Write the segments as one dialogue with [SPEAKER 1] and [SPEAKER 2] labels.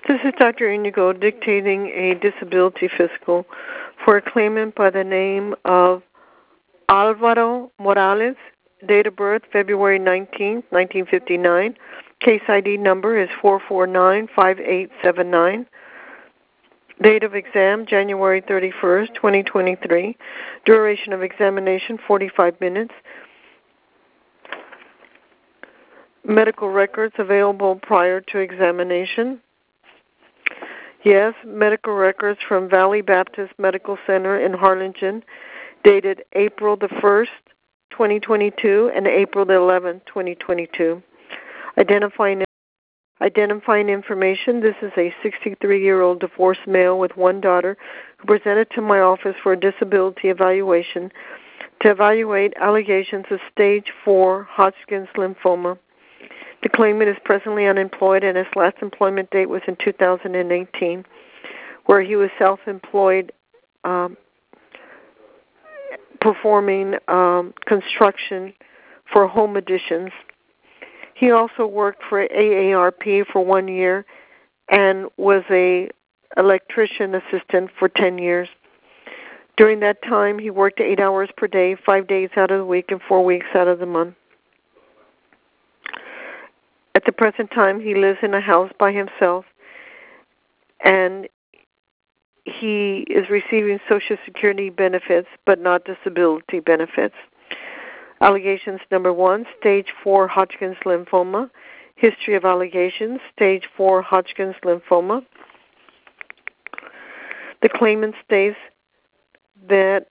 [SPEAKER 1] This is Dr. Inigo dictating a disability physical for a claimant by the name of Alvaro Morales, date of birth February 19, 1959. Case ID number is 4495879. Date of exam January 31st, 2023. Duration of examination 45 minutes. Medical records available prior to examination. Yes, medical records from Valley Baptist Medical Center in Harlingen, dated April the 1st, 2022, and April the 11th, 2022. Identifying information, this is a 63-year-old divorced male with one daughter who presented to my office for a disability evaluation to evaluate allegations of stage 4 Hodgkin's lymphoma. The claimant is presently unemployed, and his last employment date was in 2018, where he was self-employed performing construction for home additions. He also worked for AARP for 1 year and was a electrician assistant for 10 years. During that time, he worked 8 hours per day, 5 days out of the week, and 4 weeks out of the month. At the present time, he lives in a house by himself, and he is receiving Social Security benefits, but not disability benefits. Allegations number 1, stage 4 Hodgkin's lymphoma. History of allegations, stage 4 Hodgkin's lymphoma. The claimant states that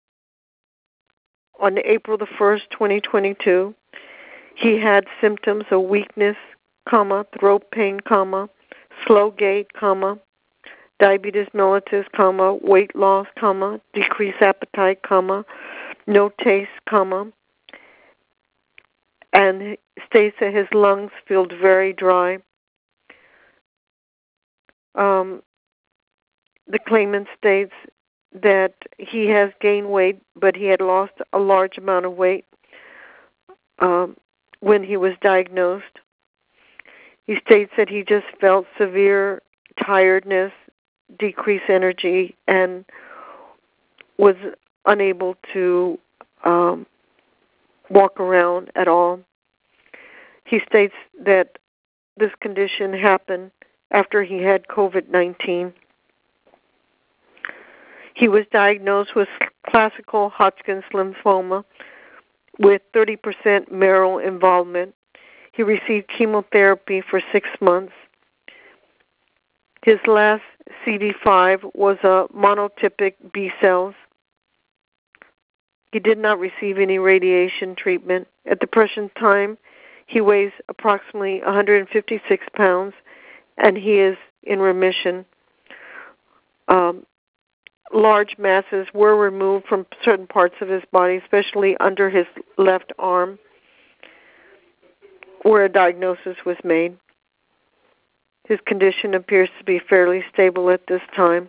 [SPEAKER 1] on April the 1st, 2022, he had symptoms of weakness, throat pain, slow gait, diabetes mellitus, weight loss, decreased appetite, no taste, and states that his lungs feel very dry. The claimant states that he has gained weight, but he had lost a large amount of weight when he was diagnosed. He states that he just felt severe tiredness, decreased energy, and was unable to walk around at all. He states that this condition happened after he had COVID-19. He was diagnosed with classical Hodgkin's lymphoma with 30% marrow involvement. He received chemotherapy for 6 months. His last CD5 was a monotypic B cells. He did not receive any radiation treatment. At the present time, he weighs approximately 156 pounds, and he is in remission. Large masses were removed from certain parts of his body, especially under his left arm, where a diagnosis was made. His condition appears to be fairly stable at this time.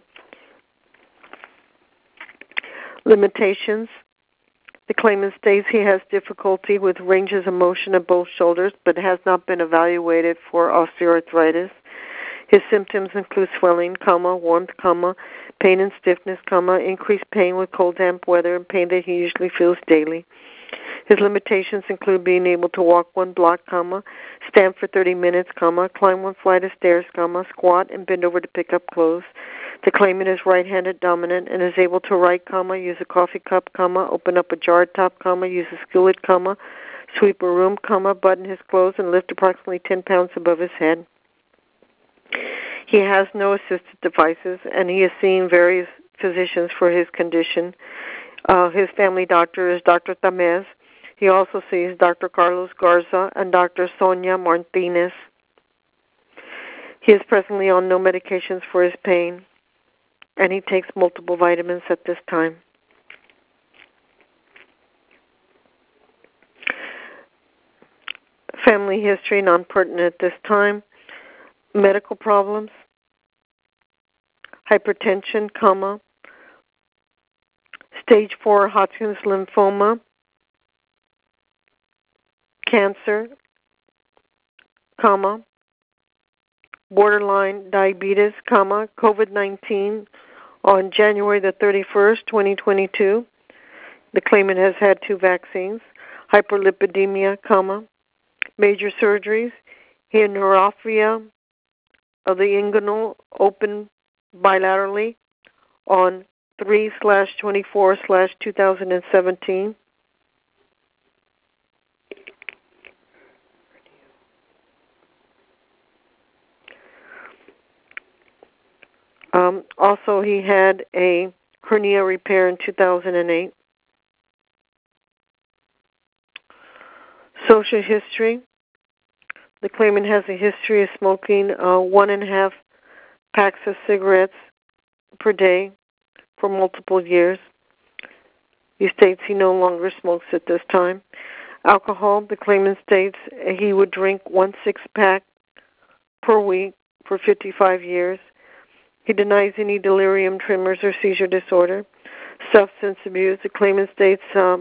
[SPEAKER 1] Limitations. The claimant states he has difficulty with ranges of motion of both shoulders, but has not been evaluated for osteoarthritis. His symptoms include swelling, warmth, pain and stiffness, increased pain with cold, damp weather, and pain that he usually feels daily. His limitations include being able to walk 1 block, stand for 30 minutes, climb 1 flight of stairs, squat and bend over to pick up clothes. The claimant is right-handed dominant and is able to write, use a coffee cup, open up a jar top, use a skillet, sweep a room, button his clothes, and lift approximately 10 pounds above his head. He has no assisted devices, and he is seeing various physicians for his condition. His family doctor is Dr. Tamez. He also sees Dr. Carlos Garza and Dr. Sonia Martinez. He is presently on no medications for his pain, and he takes multiple vitamins at this time. Family history, non-pertinent at this time. Medical problems, hypertension, stage 4 Hodgkin's lymphoma, cancer, borderline diabetes, COVID-19 on January the 31st, 2022. The claimant has had 2 vaccines. Hyperlipidemia, major surgeries, hemianopharia of the inguinal open bilaterally on 3/24/2017. Also, he had a hernia repair in 2008. Social history. The claimant has a history of smoking 1.5 packs of cigarettes per day for multiple years. He states he no longer smokes at this time. Alcohol. The claimant states he would drink 1 6-pack per week for 55 years. He denies any delirium, tremors, or seizure disorder. Substance abuse. The claimant states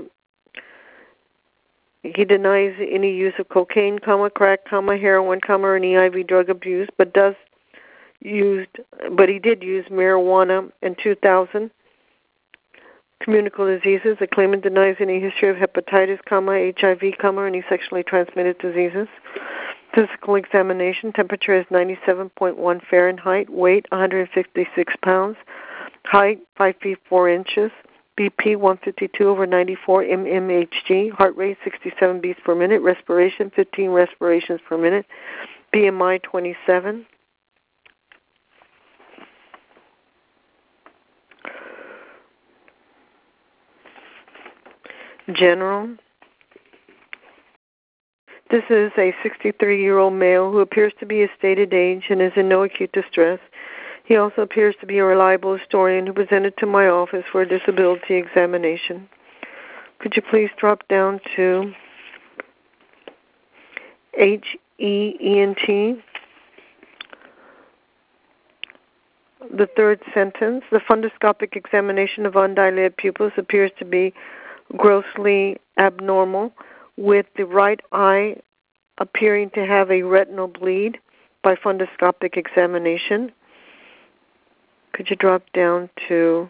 [SPEAKER 1] he denies any use of cocaine, crack, heroin, or any IV drug abuse, but he did use marijuana in 2000. Communicable diseases. The claimant denies any history of hepatitis, HIV, or any sexually transmitted diseases. Physical examination. Temperature is 97.1 Fahrenheit. Weight 156 pounds. Height 5 feet 4 inches. BP 152/94 mmHg. Heart rate 67 beats per minute. Respiration 15 respirations per minute. BMI 27. General. This is a 63-year-old male who appears to be his stated age and is in no acute distress. He also appears to be a reliable historian who presented to my office for a disability examination. Could you please drop down to HEENT? The third sentence. The fundoscopic examination of undilated pupils appears to be grossly abnormal, with the right eye appearing to have a retinal bleed by fundoscopic examination. Could you drop down to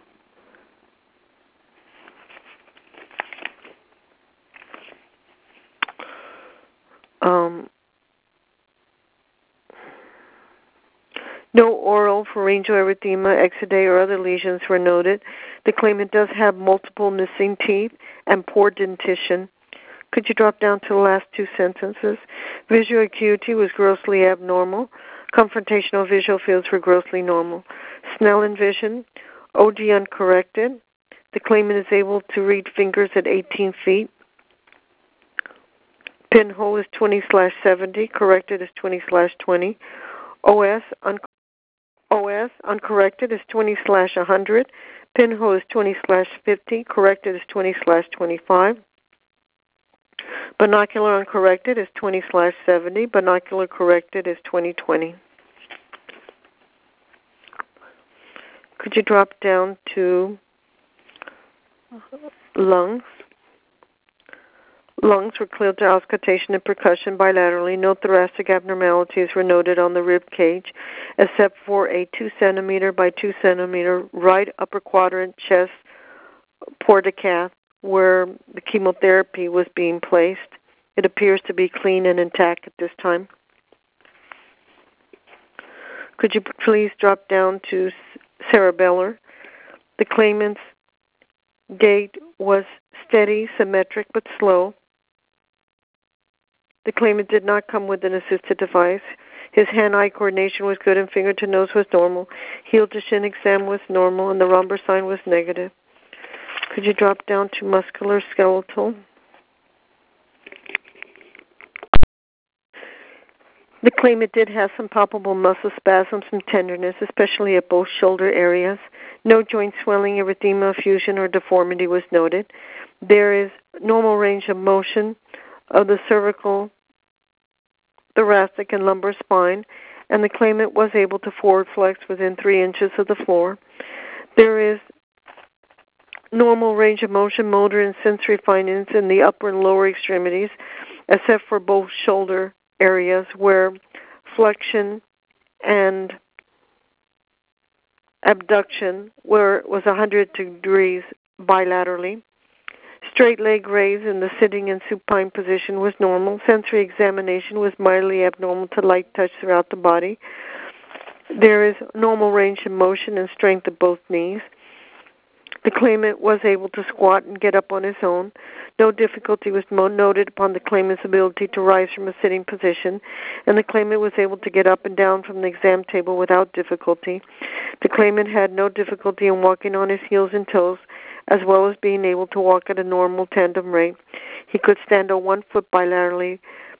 [SPEAKER 1] no oral pharyngeal erythema, exudae, or other lesions were noted. The claimant does have multiple missing teeth and poor dentition. Could you drop down to the last 2 sentences? Visual acuity was grossly abnormal. Confrontational visual fields were grossly normal. Snellen vision, OD uncorrected. The claimant is able to read fingers at 18 feet. Pinhole is 20/70. Corrected is 20/20. OS uncorrected is 20/100. Pinhole is 20/50. Corrected is 20/25. Binocular uncorrected is 20/70. Binocular corrected is 20/20. Could you drop down to lungs? Lungs were cleared to auscultation and percussion bilaterally. No thoracic abnormalities were noted on the rib cage, except for a 2 centimeter by 2 centimeter right upper quadrant chest portacath, where the chemotherapy was being placed. It appears to be clean and intact at this time. Could you please drop down to cerebellar? The claimant's gait was steady, symmetric, but slow. The claimant did not come with an assisted device. His hand-eye coordination was good and finger-to-nose was normal. Heel-to-shin exam was normal, and the Romber sign was negative. Could you drop down to muscular skeletal? The claimant did have some palpable muscle spasms and tenderness, especially at both shoulder areas. No joint swelling, erythema, fusion, or deformity was noted. There is normal range of motion of the cervical, thoracic, and lumbar spine, and the claimant was able to forward flex within 3 inches of the floor. There is normal range of motion, motor, and sensory findings in the upper and lower extremities, except for both shoulder areas where flexion and abduction was 100 degrees bilaterally. Straight leg raise in the sitting and supine position was normal. Sensory examination was mildly abnormal to light touch throughout the body. There is normal range of motion and strength of both knees. The claimant was able to squat and get up on his own. No difficulty was noted upon the claimant's ability to rise from a sitting position, and the claimant was able to get up and down from the exam table without difficulty. The claimant had no difficulty in walking on his heels and toes, as well as being able to walk at a normal tandem rate. He could stand on one foot bilaterally,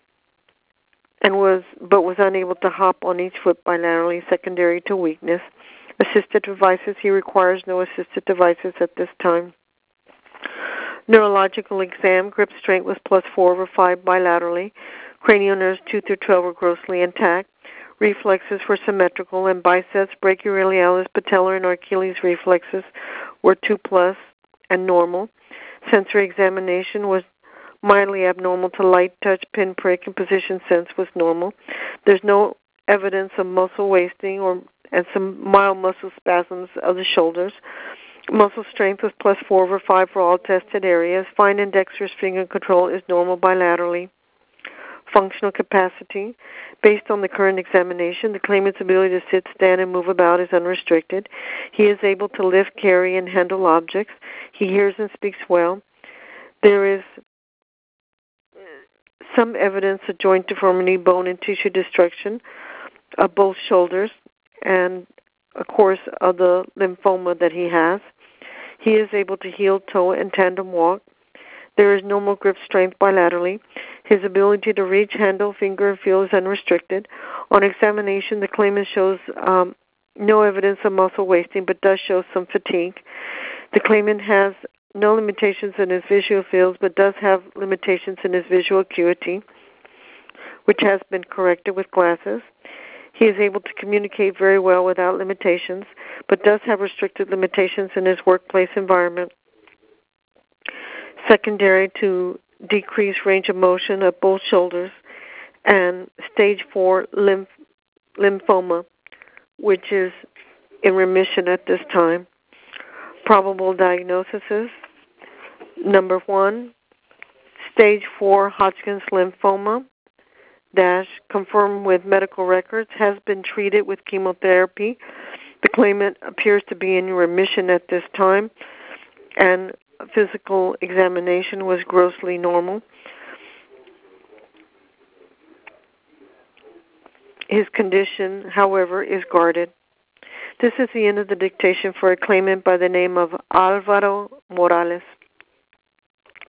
[SPEAKER 1] but was unable to hop on each foot bilaterally, secondary to weakness. Assisted devices, he requires no assisted devices at this time. Neurological exam, grip strength was +4/5 bilaterally. Cranial nerves 2 through 12 were grossly intact. Reflexes were symmetrical, and biceps, brachioradialis, patellar, and Achilles reflexes were 2+ and normal. Sensory examination was mildly abnormal to light touch, pinprick, and position sense was normal. There's no evidence of muscle wasting and some mild muscle spasms of the shoulders. Muscle strength was +4/5 for all tested areas. Fine and dexterous finger control is normal bilaterally. Functional capacity. Based on the current examination, the claimant's ability to sit, stand, and move about is unrestricted. He is able to lift, carry, and handle objects. He hears and speaks well. There is some evidence of joint deformity, bone, and tissue destruction of both shoulders, and, of course, of the lymphoma that he has. He is able to heel, toe, and tandem walk. There is normal grip strength bilaterally. His ability to reach, handle, finger, and feel is unrestricted. On examination, the claimant shows no evidence of muscle wasting, but does show some fatigue. The claimant has no limitations in his visual fields, but does have limitations in his visual acuity, which has been corrected with glasses. He is able to communicate very well without limitations, but does have restricted limitations in his workplace environment. Secondary to decreased range of motion of both shoulders, and stage 4 lymphoma, which is in remission at this time. Probable diagnoses: number 1, stage 4 Hodgkin's lymphoma, confirmed with medical records, has been treated with chemotherapy. The claimant appears to be in remission at this time, and physical examination was grossly normal. His condition, however, is guarded. This is the end of the dictation for a claimant by the name of Alvaro Morales.